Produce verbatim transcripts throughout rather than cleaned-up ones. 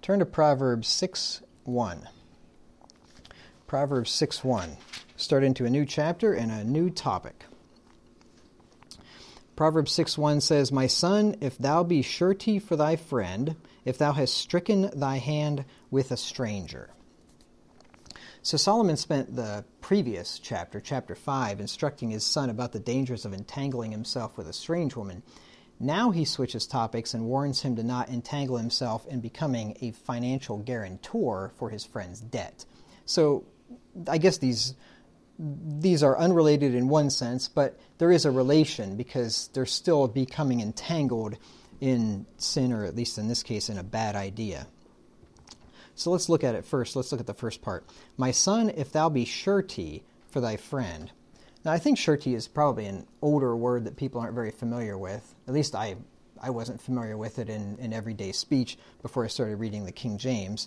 Turn to Proverbs six one. Proverbs six one. Start into a new chapter and a new topic. Proverbs six one says, My son, if thou be surety for thy friend, if thou hast stricken thy hand with a stranger. So Solomon spent the previous chapter, chapter five, instructing his son about the dangers of entangling himself with a strange woman. Now he switches topics and warns him to not entangle himself in becoming a financial guarantor for his friend's debt. So I guess these these are unrelated in one sense, but there is a relation because they're still becoming entangled in sin, or at least in this case, in a bad idea. So let's look at it first. Let's look at the first part. My son, if thou be surety for thy friend. Now, I think surety is probably an older word that people aren't very familiar with. At least I I wasn't familiar with it in, in everyday speech before I started reading the King James.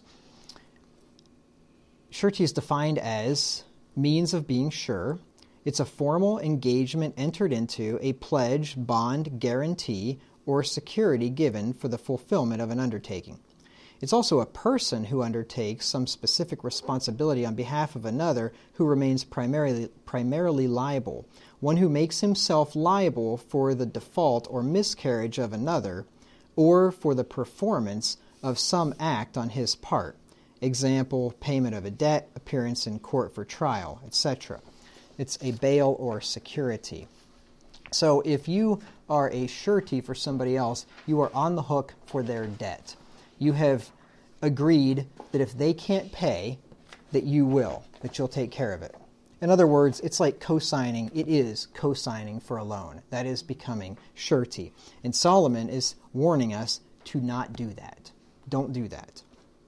Surety is defined as means of being sure. It's a formal engagement entered into, a pledge, bond, guarantee, or security given for the fulfillment of an undertaking. It's also a person who undertakes some specific responsibility on behalf of another who remains primarily primarily liable, one who makes himself liable for the default or miscarriage of another, or for the performance of some act on his part. Example, payment of a debt, appearance in court for trial, et cetera. It's a bail or security. So if you are a surety for somebody else, you are on the hook for their debt. You have agreed that if they can't pay, that you will, that you'll take care of it. In other words, it's like co-signing. It is co-signing for a loan. That is becoming surety. And Solomon is warning us to not do that. Don't do that.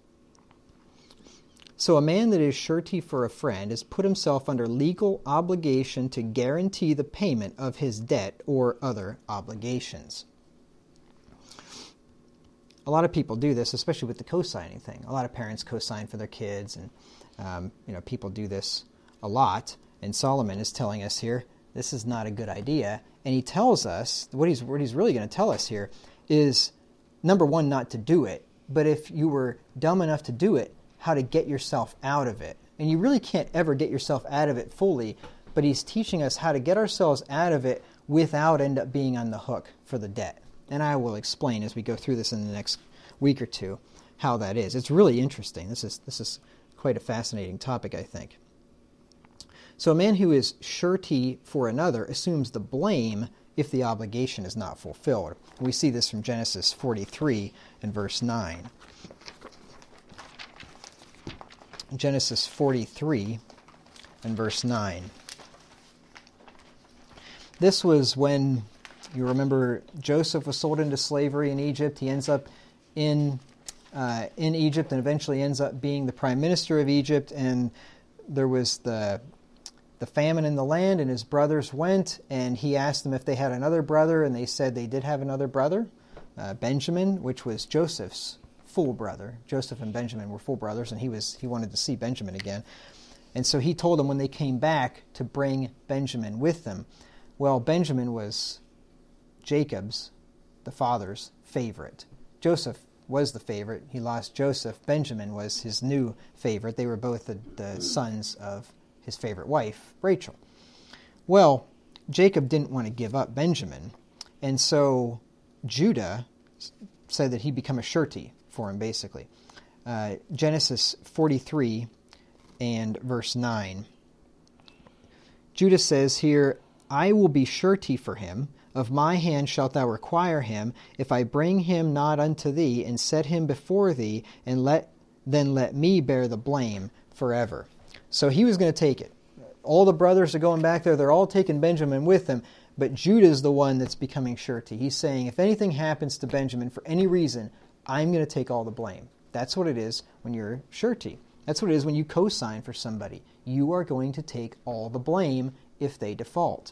So a man that is surety for a friend has put himself under legal obligation to guarantee the payment of his debt or other obligations. A lot of people do this, especially with the co-signing thing. A lot of parents co-sign for their kids, and um, you know, people do this a lot. And Solomon is telling us here, this is not a good idea. And he tells us, what he's, what he's really going to tell us here is, number one, not to do it. But if you were dumb enough to do it, how to get yourself out of it. And you really can't ever get yourself out of it fully, but he's teaching us how to get ourselves out of it without end up being on the hook for the debt. And I will explain as we go through this in the next week or two how that is. It's really interesting. This is this is quite a fascinating topic, I think. So a man who is surety for another assumes the blame if the obligation is not fulfilled. We see this from Genesis forty-three and verse nine. Genesis forty-three and verse nine. This was when, you remember, Joseph was sold into slavery in Egypt. He ends up in uh, in Egypt and eventually ends up being the prime minister of Egypt. And there was the the famine in the land, and his brothers went, and he asked them if they had another brother, and they said they did have another brother, uh, Benjamin, which was Joseph's full brother. Joseph and Benjamin were full brothers, and he was he wanted to see Benjamin again. And so he told them when they came back to bring Benjamin with them. Well, Benjamin was Jacob's, the father's, favorite. Joseph was the favorite. He lost Joseph. Benjamin was his new favorite. They were both the, the sons of his favorite wife, Rachel. Well, Jacob didn't want to give up Benjamin, and so Judah said that he'd become a surety for him, basically. Uh, Genesis forty-three and verse nine. Judah says here, I will be surety for him. Of my hand shalt thou require him, if I bring him not unto thee, and set him before thee, and let then let me bear the blame forever. So he was going to take it. All the brothers are going back there. They're all taking Benjamin with them, but Judah's the one that's becoming surety. He's saying, if anything happens to Benjamin for any reason, I'm going to take all the blame. That's what it is when you're surety. That's what it is when you co-sign for somebody. You are going to take all the blame if they default.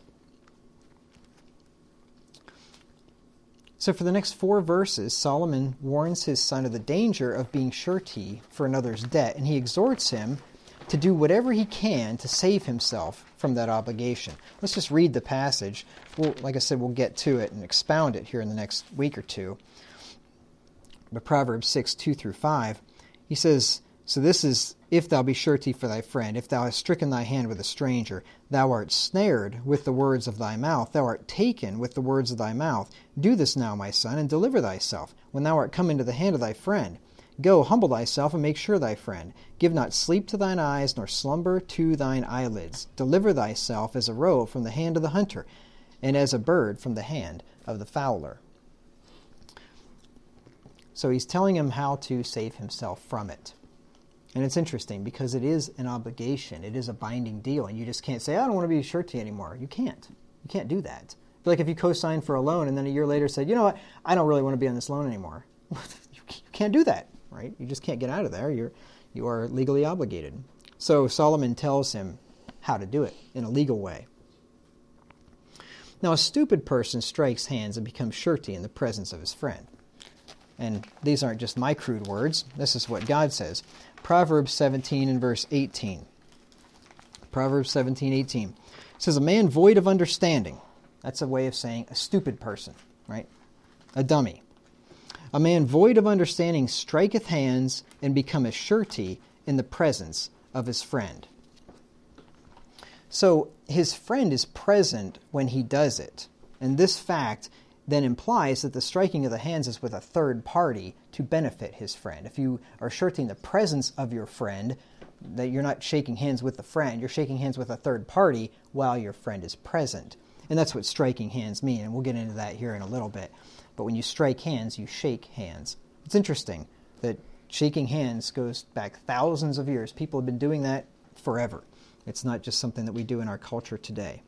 So for the next four verses, Solomon warns his son of the danger of being surety for another's debt, and he exhorts him to do whatever he can to save himself from that obligation. Let's just read the passage. We'll, like I said, we'll get to it and expound it here in the next week or two. But Proverbs six, two through five, he says, so this is, if thou be surety for thy friend, if thou hast stricken thy hand with a stranger, thou art snared with the words of thy mouth, thou art taken with the words of thy mouth. Do this now, my son, and deliver thyself, when thou art come into the hand of thy friend. Go, humble thyself, and make sure thy friend. Give not sleep to thine eyes, nor slumber to thine eyelids. Deliver thyself as a roe from the hand of the hunter, and as a bird from the hand of the fowler. So he's telling him how to save himself from it. And it's interesting because it is an obligation. It is a binding deal. And you just can't say, I don't want to be a surety anymore. You can't. You can't do that. Like if you co-signed for a loan and then a year later said, you know what, I don't really want to be on this loan anymore. You can't do that, right? You just can't get out of there. You're, you are legally obligated. So Solomon tells him how to do it in a legal way. Now a stupid person strikes hands and becomes surety in the presence of his friend. And these aren't just my crude words. This is what God says. Proverbs seventeen and verse eighteen. Proverbs seventeen, eighteen. It says, a man void of understanding. That's a way of saying a stupid person, right? A dummy. A man void of understanding striketh hands and becometh surety in the presence of his friend. So his friend is present when he does it. And this fact then implies that the striking of the hands is with a third party to benefit his friend. If you are suretying the presence of your friend, that you're not shaking hands with the friend, you're shaking hands with a third party while your friend is present. And that's what striking hands mean, and we'll get into that here in a little bit. But when you strike hands, you shake hands. It's interesting that shaking hands goes back thousands of years. People have been doing that forever. It's not just something that we do in our culture today.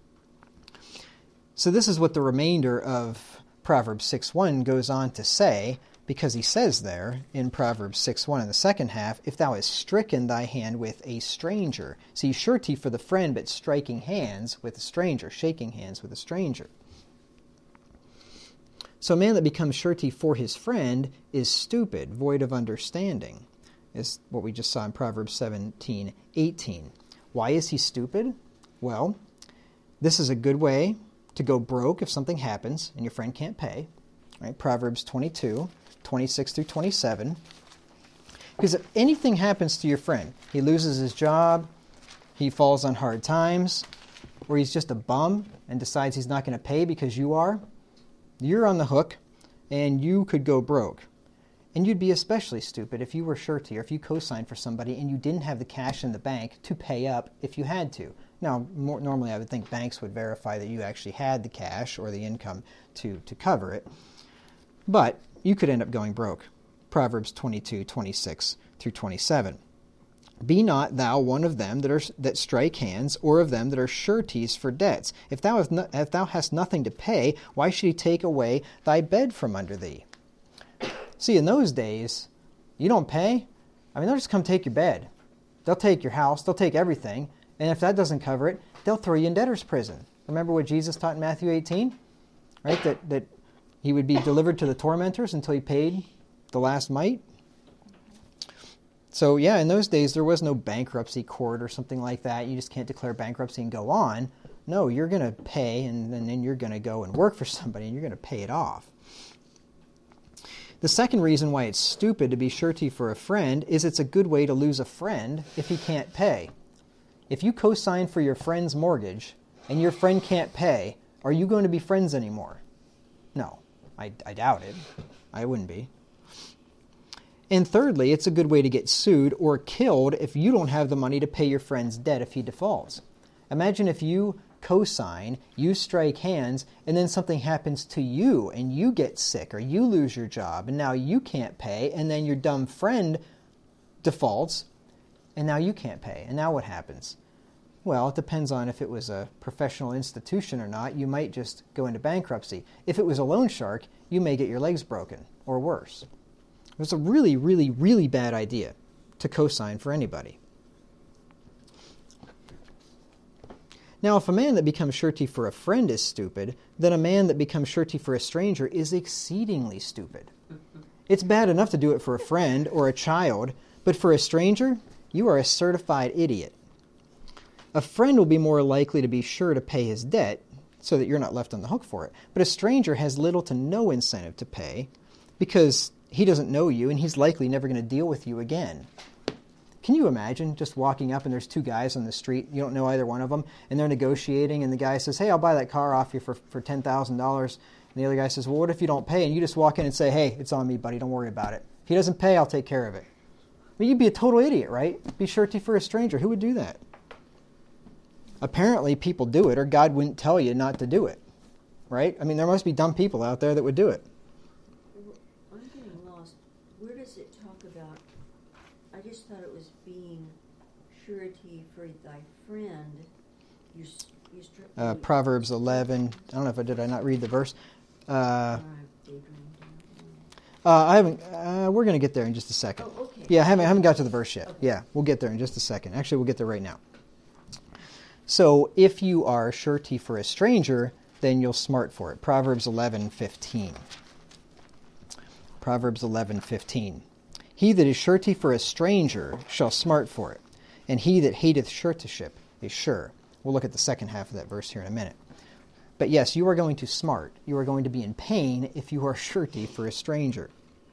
So this is what the remainder of Proverbs six one goes on to say, because he says there in Proverbs six one in the second half, if thou hast stricken thy hand with a stranger. See, surety for the friend, but striking hands with a stranger, shaking hands with a stranger. So a man that becomes surety for his friend is stupid, void of understanding, is what we just saw in Proverbs seventeen, eighteen. Why is he stupid? Well, this is a good way to go broke if something happens and your friend can't pay. Right? Proverbs twenty-two, twenty-six through twenty-seven. Because if anything happens to your friend, he loses his job, he falls on hard times, or he's just a bum and decides he's not going to pay because you are, you're on the hook and you could go broke. And you'd be especially stupid if you were surety or if you co-signed for somebody and you didn't have the cash in the bank to pay up if you had to. Now, more, normally I would think banks would verify that you actually had the cash or the income to, to cover it. But you could end up going broke. Proverbs twenty-two, twenty-six through twenty-seven. Be not thou one of them that are that strike hands, or of them that are sureties for debts. If thou, have no, if thou hast nothing to pay, why should he take away thy bed from under thee? See, in those days, you don't pay, I mean, they'll just come take your bed. They'll take your house, they'll take everything, and if that doesn't cover it, they'll throw you in debtor's prison. Remember what Jesus taught in Matthew eighteen? Right, that, that he would be delivered to the tormentors until he paid the last mite? So yeah, in those days, there was no bankruptcy court or something like that. You just can't declare bankruptcy and go on. No, you're going to pay, and, and then you're going to go and work for somebody, and you're going to pay it off. The second reason why it's stupid to be surety for a friend is it's a good way to lose a friend if he can't pay. If you co-sign for your friend's mortgage and your friend can't pay, are you going to be friends anymore? No, I, I doubt it. I wouldn't be. And thirdly, it's a good way to get sued or killed if you don't have the money to pay your friend's debt if he defaults. Imagine if you co-sign, you strike hands, and then something happens to you and you get sick or you lose your job and now you can't pay, and then your dumb friend defaults and now you can't pay. And now what happens? Well, it depends on if it was a professional institution or not. You might just go into bankruptcy. If it was a loan shark, you may get your legs broken or worse. It's a really, really, really bad idea to co-sign for anybody. Now, if a man that becomes surety for a friend is stupid, then a man that becomes surety for a stranger is exceedingly stupid. It's bad enough to do it for a friend or a child, but for a stranger, you are a certified idiot. A friend will be more likely to be sure to pay his debt so that you're not left on the hook for it. But a stranger has little to no incentive to pay because he doesn't know you, and he's likely never going to deal with you again. Can you imagine just walking up and there's two guys on the street, you don't know either one of them, and they're negotiating, and the guy says, hey, I'll buy that car off you for, for ten thousand dollars. And the other guy says, well, what if you don't pay? And you just walk in and say, hey, it's on me, buddy, don't worry about it. If he doesn't pay, I'll take care of it. I mean, you'd be a total idiot, right? Be surety for a stranger. Who would do that? Apparently, people do it, or God wouldn't tell you not to do it, right? I mean, there must be dumb people out there that would do it. I'm getting lost. Where does it talk about, I just thought it was being surety for thy friend. You, you stri- Uh, Proverbs eleven. I don't know if I did I not read the verse. Uh, uh, I haven't. Uh, we're going to get there in just a second. Oh, okay. Yeah, I haven't, I haven't got to the verse yet. Okay. Yeah, we'll get there in just a second. Actually, we'll get there right now. So, if you are surety for a stranger, then you'll smart for it. Proverbs eleven fifteen. Proverbs eleven fifteen. He that is surety for a stranger shall smart for it, and he that hateth suretyship is sure. We'll look at the second half of that verse here in a minute. But yes, you are going to smart. You are going to be in pain if you are surety for a stranger.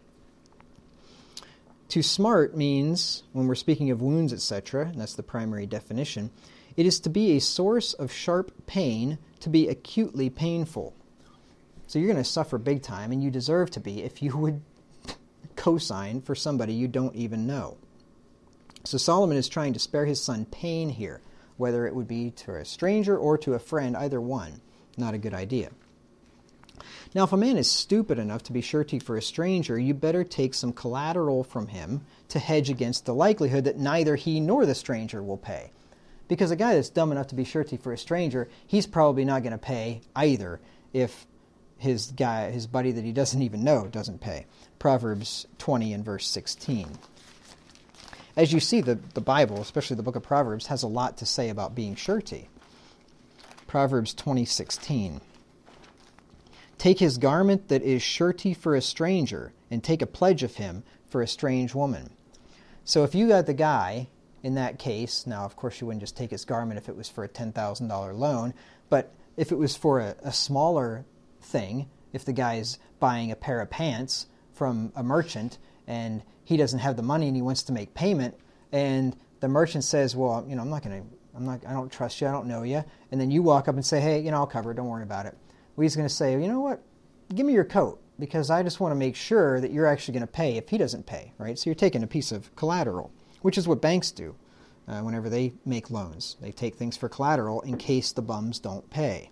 To smart means, when we're speaking of wounds, et cetera, and that's the primary definition, it is to be a source of sharp pain, to be acutely painful. So you're going to suffer big time, and you deserve to be if you would co-sign for somebody you don't even know. So Solomon is trying to spare his son pain here, whether it would be to a stranger or to a friend, either one. Not a good idea. Now, if a man is stupid enough to be surety for a stranger, you better take some collateral from him to hedge against the likelihood that neither he nor the stranger will pay. Because a guy that's dumb enough to be surety for a stranger, he's probably not going to pay either if his guy, his buddy that he doesn't even know doesn't pay. Proverbs twenty and verse sixteen. As you see, the, the Bible, especially the book of Proverbs, has a lot to say about being surety. Proverbs twenty sixteen. Take his garment that is surety for a stranger, and take a pledge of him for a strange woman. So if you got the guy, in that case, now of course you wouldn't just take his garment if it was for a ten thousand dollars loan, but if it was for a, a smaller thing, if the guy's buying a pair of pants from a merchant, and he doesn't have the money and he wants to make payment, and the merchant says, well, you know, I'm not going to, I'm not, I don't trust you, I don't know you, and then you walk up and say, hey, you know, I'll cover it, don't worry about it. Well, he's going to say, you know what, give me your coat, because I just want to make sure that you're actually going to pay if he doesn't pay, right? So you're taking a piece of collateral, which is what banks do uh, whenever they make loans. They take things for collateral in case the bums don't pay.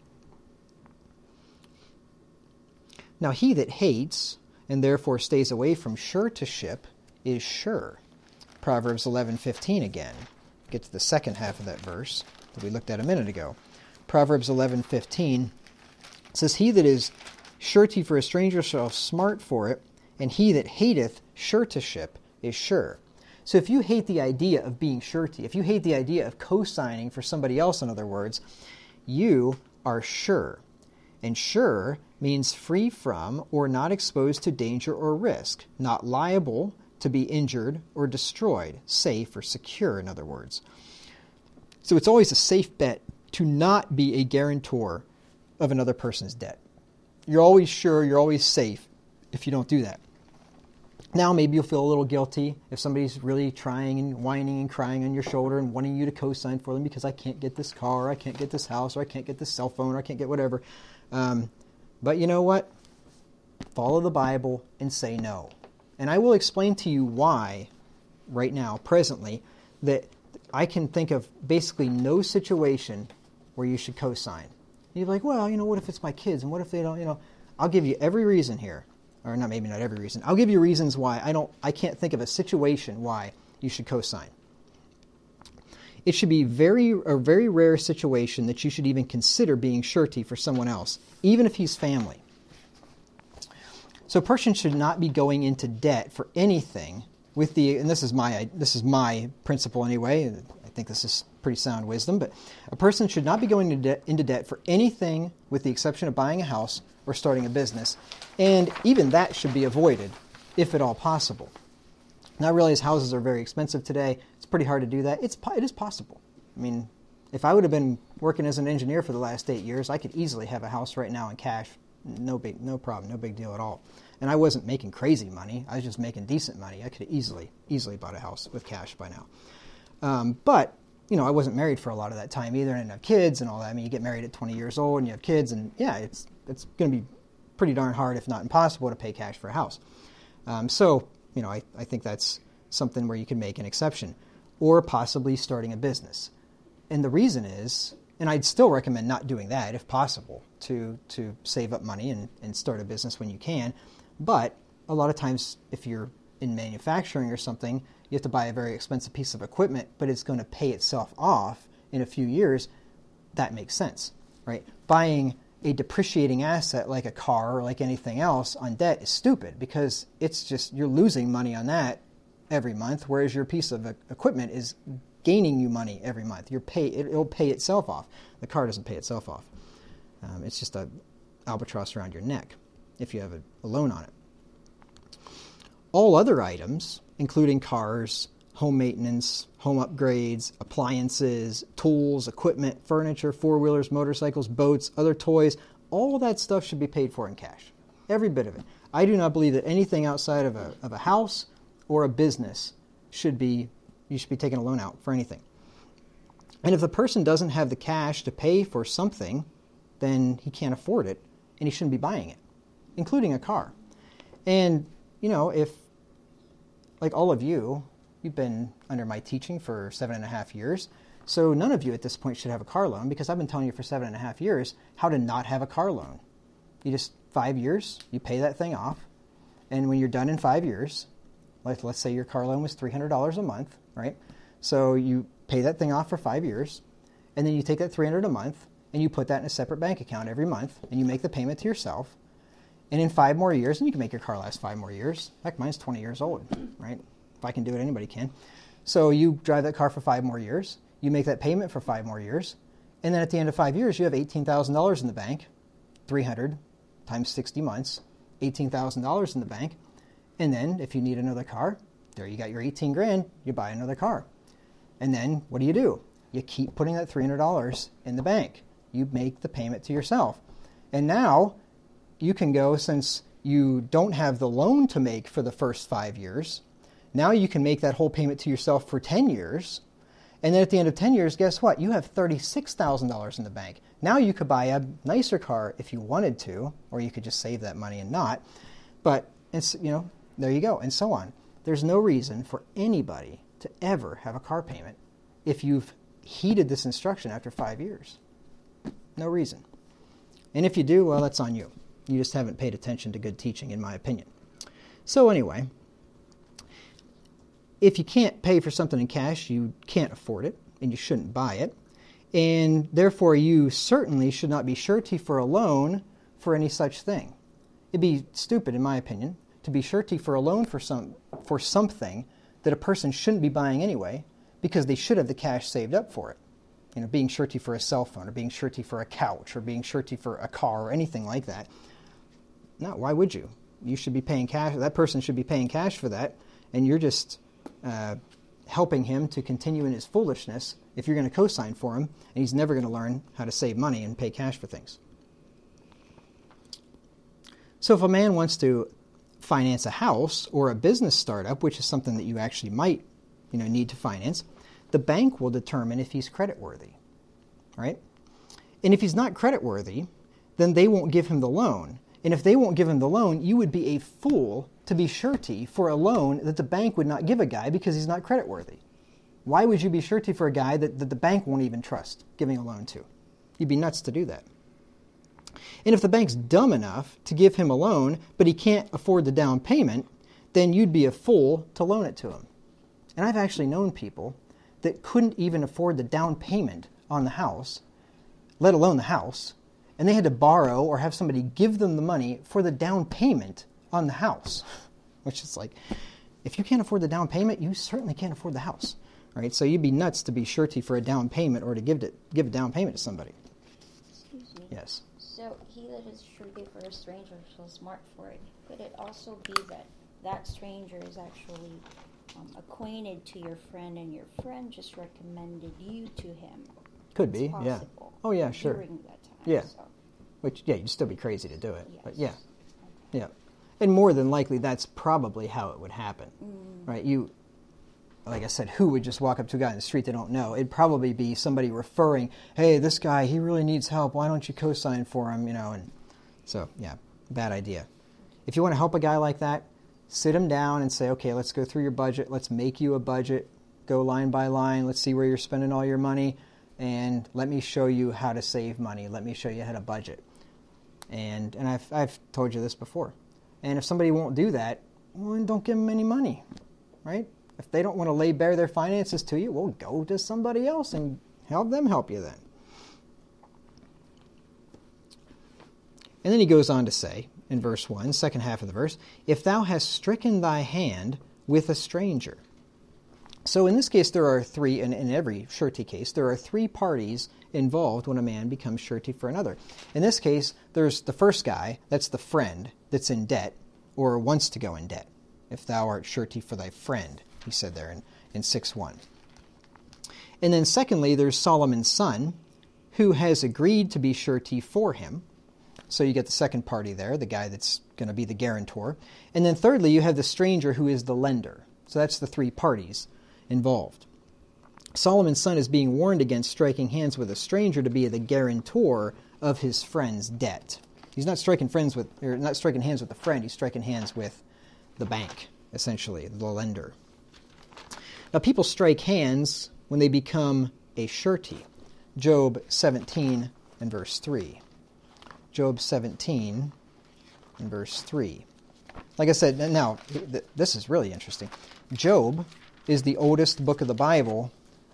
Now, he that hates and therefore stays away from suretyship is sure. Proverbs eleven fifteen again. Get to the second half of that verse that we looked at a minute ago. Proverbs eleven fifteen says, he that is surety for a stranger shall smart for it, and he that hateth suretyship is sure. So if you hate the idea of being surety, if you hate the idea of co-signing for somebody else, in other words, you are sure. And sure means free from or not exposed to danger or risk, not liable to be injured or destroyed, safe or secure, in other words. So it's always a safe bet to not be a guarantor of another person's debt. You're always sure, you're always safe if you don't do that. Now maybe you'll feel a little guilty if somebody's really trying and whining and crying on your shoulder and wanting you to co-sign for them because I can't get this car, or I can't get this house, or I can't get this cell phone, or I can't get whatever. Um, but you know what? Follow the Bible and say no. And I will explain to you why, right now, presently, that I can think of basically no situation where you should co-sign. You're like, well, you know, what if it's my kids, and what if they don't, you know? I'll give you every reason here. Or not, maybe not every reason. I'll give you reasons why I don't. I can't think of a situation why you should co-sign. It should be very a very rare situation that you should even consider being surety for someone else, even if he's family. So a person should not be going into debt for anything with the, and this is my this is my principle anyway. I think this is pretty sound wisdom, but a person should not be going into debt, into debt for anything with the exception of buying a house or starting a business. And even that should be avoided, if at all possible. Now I realize houses are very expensive today. It's pretty hard to do that. It's It is possible. I mean, if I would have been working as an engineer for the last eight years, I could easily have a house right now in cash No big, no problem, no big deal at all. And I wasn't making crazy money. I was just making decent money. I could have easily, easily bought a house with cash by now. Um, but, you know, I wasn't married for a lot of that time either, and I didn't have kids and all that. I mean, you get married at twenty years old and you have kids, and yeah, it's it's going to be pretty darn hard, if not impossible, to pay cash for a house. Um, so, you know, I, I think that's something where you can make an exception, or possibly starting a business. And the reason is, and I'd still recommend not doing that if possible, to to save up money and, and start a business when you can. But a lot of times, if you're in manufacturing or something, you have to buy a very expensive piece of equipment, but it's going to pay itself off in a few years. That makes sense, right? Buying a depreciating asset like a car or like anything else on debt is stupid, because it's just, you're losing money on that every month, whereas your piece of equipment is gaining you money every month. You're pay, it, it'll pay itself off. The car doesn't pay itself off. Um, it's just a albatross around your neck if you have a, a loan on it. All other items, including cars, home maintenance, home upgrades, appliances, tools, equipment, furniture, four-wheelers, motorcycles, boats, other toys, all that stuff should be paid for in cash. Every bit of it. I do not believe that anything outside of a, of a house or a business should be, you should be taking a loan out for anything. And if the person doesn't have the cash to pay for something, then he can't afford it, and he shouldn't be buying it, including a car. And, you know, if, like all of you, you've been under my teaching for seven and a half years, so none of you at this point should have a car loan, because I've been telling you for seven and a half years how to not have a car loan. You just, five years, you pay that thing off, and when you're done in five years, like let's say your car loan was three hundred dollars a month, right? So you pay that thing off for five years, and then you take that three hundred dollars a month, and you put that in a separate bank account every month, and you make the payment to yourself, and in five more years, and you can make your car last five more years. Heck, mine's twenty years old, right? If I can do it, anybody can. So you drive that car for five more years, you make that payment for five more years, and then at the end of five years, you have eighteen thousand dollars in the bank, three hundred times sixty months, eighteen thousand dollars in the bank, and then if you need another car, there you got your eighteen grand, you buy another car. And then what do you do? You keep putting that three hundred dollars in the bank. You make the payment to yourself. And now you can go, since you don't have the loan to make for the first five years, now you can make that whole payment to yourself for ten years. And then at the end of ten years, guess what? You have thirty-six thousand dollars in the bank. Now you could buy a nicer car if you wanted to, or you could just save that money and not. But, it's, you know, there you go, and so on. There's no reason for anybody to ever have a car payment if you've heeded this instruction after five years. No reason. And if you do, well, that's on you. You just haven't paid attention to good teaching, in my opinion. So anyway, if you can't pay for something in cash, you can't afford it, and you shouldn't buy it. And therefore, you certainly should not be surety for a loan for any such thing. It'd be stupid, in my opinion, to be surety for a loan for some for something that a person shouldn't be buying anyway, because they should have the cash saved up for it. You know, being surety for a cell phone, or being surety for a couch, or being surety for a car, or anything like that. No, why would you? You should be paying cash. That person should be paying cash for that, and you're just uh, helping him to continue in his foolishness if you're going to co-sign for him, and he's never going to learn how to save money and pay cash for things. So if a man wants to finance a house or a business startup, which is something that you actually might, you know, need to finance, the bank will determine if he's creditworthy, right? And if he's not creditworthy, then they won't give him the loan. And if they won't give him the loan, you would be a fool to be surety for a loan that the bank would not give a guy because he's not creditworthy. Why would you be surety for a guy that, that the bank won't even trust giving a loan to? You'd be nuts to do that. And if the bank's dumb enough to give him a loan, but he can't afford the down payment, then you'd be a fool to loan it to him. And I've actually known people that couldn't even afford the down payment on the house, let alone the house, and they had to borrow or have somebody give them the money for the down payment on the house, which is like, if you can't afford the down payment, you certainly can't afford the house, right? So you'd be nuts to be surety for a down payment or to give it give a down payment to somebody. Excuse me. Yes. So he that is surety for a stranger shall smart for it. Could it also be that that stranger is actually um, acquainted to your friend, and your friend just recommended you to him? Could It's be, yeah. possible Oh, yeah, sure. During that time. Yeah. So. which, yeah, you'd still be crazy to do it. Yes. But, yeah, Okay. yeah. And more than likely, that's probably how it would happen, Mm. right? You, like I said, who would just walk up to a guy in the street they don't know? It'd probably be somebody referring, hey, this guy, he really needs help. Why don't you co-sign for him, you know? And so, yeah, bad idea. If you want to help a guy like that, sit him down and say, okay, let's go through your budget. Let's make you a budget. Go line by line. Let's see where you're spending all your money. And let me show you how to save money. Let me show you how to budget. And and I've I've told you this before. And if somebody won't do that, well, then don't give them any money, right? If they don't want to lay bare their finances to you, well, go to somebody else and help them help you then. And then he goes on to say, in verse one, second half of the verse, if thou hast stricken thy hand with a stranger. So in this case, there are three, and in every surety case, there are three parties involved when a man becomes surety for another. In this case, there's the first guy, that's the friend, that's in debt, or wants to go in debt. If thou art surety for thy friend, he said there in, in six one. And then secondly, there's Solomon's son, who has agreed to be surety for him. So you get the second party there, the guy that's going to be the guarantor. And then thirdly, you have the stranger who is the lender. So that's the three parties involved. Solomon's son is being warned against striking hands with a stranger to be the guarantor of his friend's debt. He's not striking friends with, or not striking hands with the friend. He's striking hands with the bank, essentially, the lender. Now, people strike hands when they become a surety. Job seventeen and verse three. Job seventeen and verse three. Like I said, now, this is really interesting. Job is the oldest book of the Bible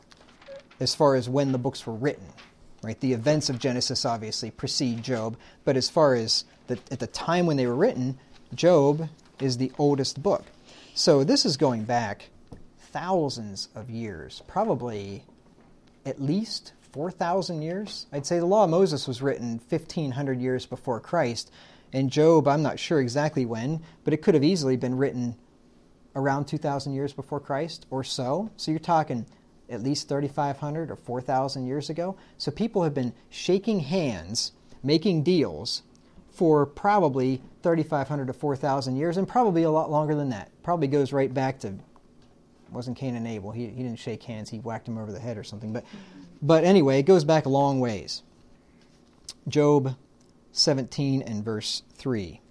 as far as when the books were written. Right? The events of Genesis obviously precede Job, but as far as the, at the time when they were written, Job is the oldest book. So this is going back thousands of years, probably at least four thousand years. I'd say the Law of Moses was written fifteen hundred years before Christ, and Job, I'm not sure exactly when, but it could have easily been written around two thousand years before Christ or so. So you're talking at least thirty-five hundred or four thousand years ago. So people have been shaking hands, making deals for probably thirty-five hundred to four thousand years, and probably a lot longer than that. Probably goes right back to, it wasn't Cain and Abel. He, he didn't shake hands. He whacked him over the head or something. But, but anyway, it goes back a long ways. Job seventeen and verse three.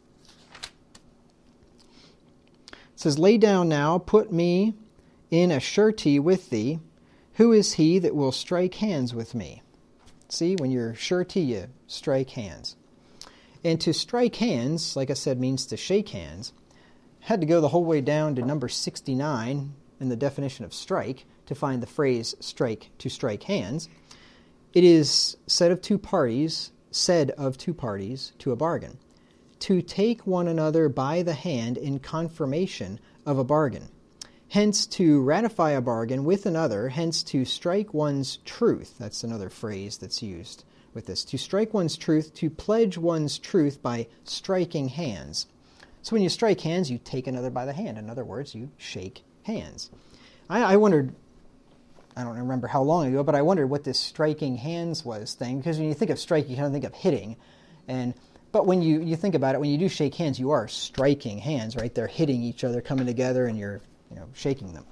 It says, lay down now, put me in a surety with thee. Who is he that will strike hands with me? See, when you're surety, you strike hands. And to strike hands, like I said, means to shake hands. Had to go the whole way down to number sixty-nine in the definition of strike to find the phrase strike, to strike hands. It is said of two parties, said of two parties to a bargain. To take one another by the hand in confirmation of a bargain. Hence, to ratify a bargain with another, hence to strike one's truth. That's another phrase that's used with this. To strike one's truth, to pledge one's truth by striking hands. So when you strike hands, you take another by the hand. In other words, you shake hands. I, I wondered, I don't remember how long ago, but I wondered what this striking hands was thing, because when you think of strike, you kind of think of hitting. And But when you, you think about it, when you do shake hands, you are striking hands, right? They're hitting each other, coming together, and you're you know, shaking them.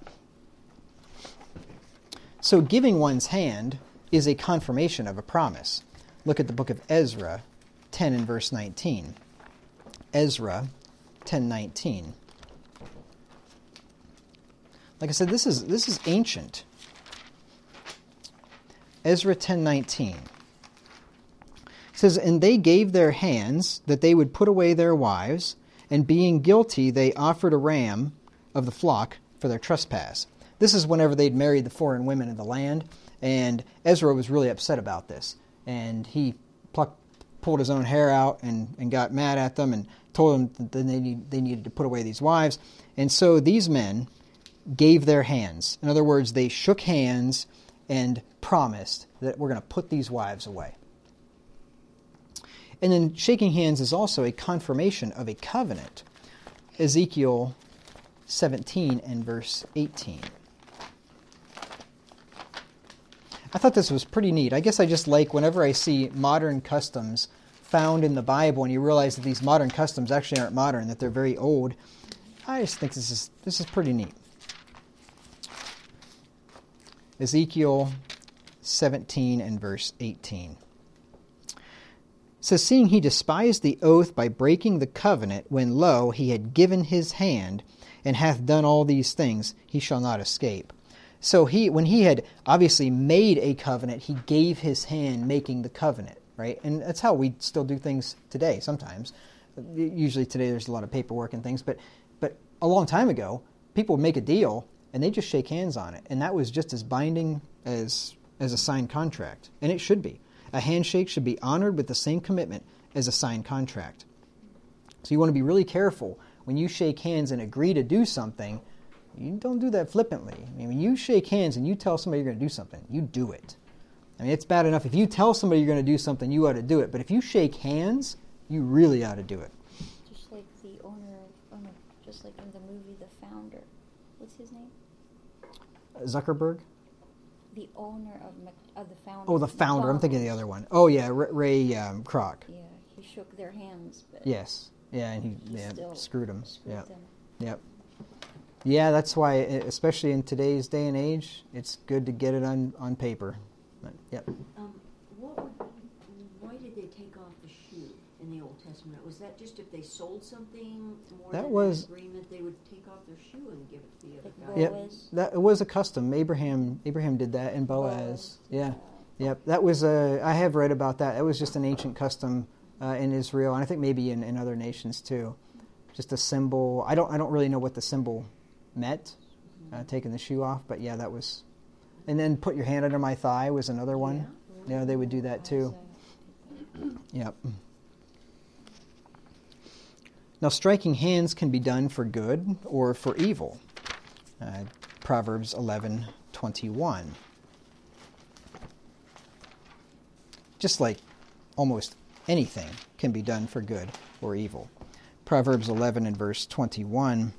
So giving one's hand is a confirmation of a promise. Look at the book of Ezra, ten and verse nineteen. Ezra, ten nineteen. Like I said, this is this is ancient. Ezra ten nineteen. It says, and they gave their hands that they would put away their wives, and being guilty, they offered a ram of the flock for their trespass. This is whenever they'd married the foreign women in the land, and Ezra was really upset about this. And he plucked, pulled his own hair out and, and got mad at them and told them that they, need, they needed to put away these wives. And so these men gave their hands. In other words, they shook hands and promised that we're going to put these wives away. And then shaking hands is also a confirmation of a covenant. Ezekiel seventeen and verse eighteen. I thought this was pretty neat. I guess I just like whenever I see modern customs found in the Bible, and you realize that these modern customs actually aren't modern, that they're very old. I just think this is this is pretty neat. Ezekiel seventeen and verse eighteen. It says, seeing he despised the oath by breaking the covenant, when lo, he had given his hand, and hath done all these things, he shall not escape. So he, when he had obviously made a covenant, he gave his hand making the covenant, right? And that's how we still do things today sometimes. Usually today there's a lot of paperwork and things, but but a long time ago, people would make a deal and they just shake hands on it. And that was just as binding as as a signed contract. And it should be. A handshake should be honored with the same commitment as a signed contract. So you want to be really careful when you shake hands and agree to do something. You don't do that flippantly. I mean, when you shake hands and you tell somebody you're going to do something, you do it. I mean, it's bad enough if you tell somebody you're going to do something, you ought to do it. But if you shake hands, you really ought to do it. Just like the owner of, oh no, just like in the movie The Founder. What's his name? Zuckerberg? The owner of, Mc, of the Founder. Oh, the Founder. I'm thinking of the other one. Oh, yeah, Ray, Ray um, Kroc. Yeah, he shook their hands. But yes. Yeah, and he, he yeah, still screwed him. Screwed yeah. them. Yep. Yeah, that's why, especially in today's day and age, it's good to get it on, on paper. But, yep. Um, what would, why did they take off the shoe in the Old Testament? Was that just if they sold something more That than was- an agreement, they would take off their shoe and give it to the other Like guy? Yep. Boaz. That it was a custom. Abraham Abraham did that, and Boaz. Boaz, Yeah. uh, Yep. That was a. I have read about that. It was just an ancient custom uh, in Israel, and I think maybe in, in other nations too. Just a symbol. I don't. I don't really know what the symbol meant. Uh, taking the shoe off, but yeah, that was. And then put your hand under my thigh was another one. Yeah. Yeah, they would do that too. Isaiah. Yep. Now, striking hands can be done for good or for evil. Uh, Proverbs eleven twenty-one. Just like almost anything can be done for good or evil. Proverbs eleven and verse twenty-one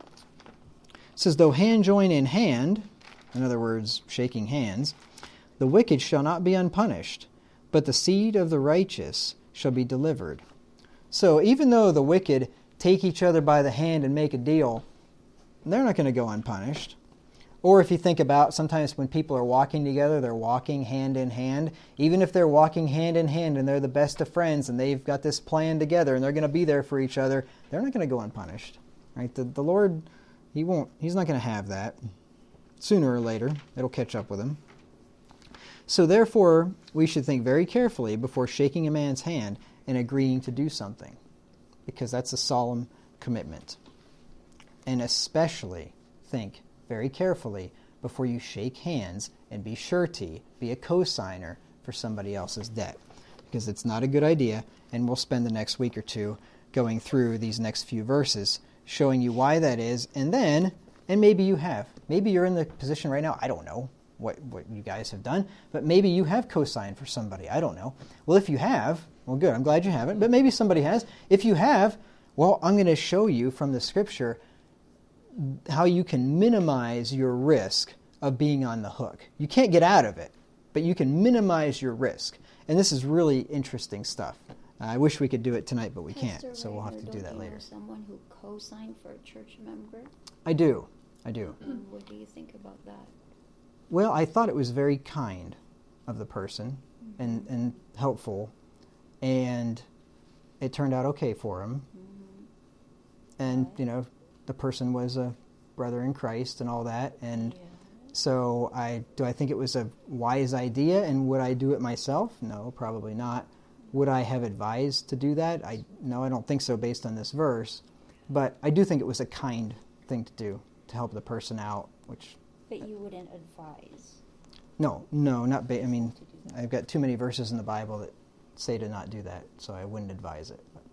says, though hand join in hand, in other words, shaking hands, the wicked shall not be unpunished, but the seed of the righteous shall be delivered. So even though the wicked take each other by the hand and make a deal, they're not going to go unpunished. Or if you think about sometimes when people are walking together, they're walking hand in hand. Even if they're walking hand in hand and they're the best of friends and they've got this plan together and they're going to be there for each other, they're not going to go unpunished. Right? The, the Lord, he won't. He's not going to have that. Sooner or later, it'll catch up with him. So therefore, we should think very carefully before shaking a man's hand and agreeing to do something, because that's a solemn commitment. And especially think very carefully before you shake hands and be surety, be a co-signer for somebody else's debt, because it's not a good idea, and we'll spend the next week or two going through these next few verses, showing you why that is, and then, and maybe you have, maybe you're in the position right now, I don't know what, what you guys have done, but maybe you have co-signed for somebody, I don't know. Well, if you have, well good, I'm glad you haven't, but maybe somebody has. If you have, well, I'm going to show you from the scripture how you can minimize your risk of being on the hook. You can't get out of it, but you can minimize your risk. And this is really interesting stuff. I wish we could do it tonight, but we Pastor can't, so we'll have Ryder, to do that don't you later. know someone who co-signed for a church member? I do. I do. And what do you think about that? Well, I thought it was very kind of the person and, and helpful, and it turned out okay for him. Mm-hmm. And, Right. you know, the person was a brother in Christ and all that, and Yeah. so I do I think it was a wise idea, and would I do it myself? No, probably not. Would I have advised to do that? I no, I don't think so based on this verse, but I do think it was a kind thing to do to help the person out, which But you wouldn't advise no, no, not ba- I mean, to do that. I've got too many verses in the Bible that say to not do that, so I wouldn't advise it. But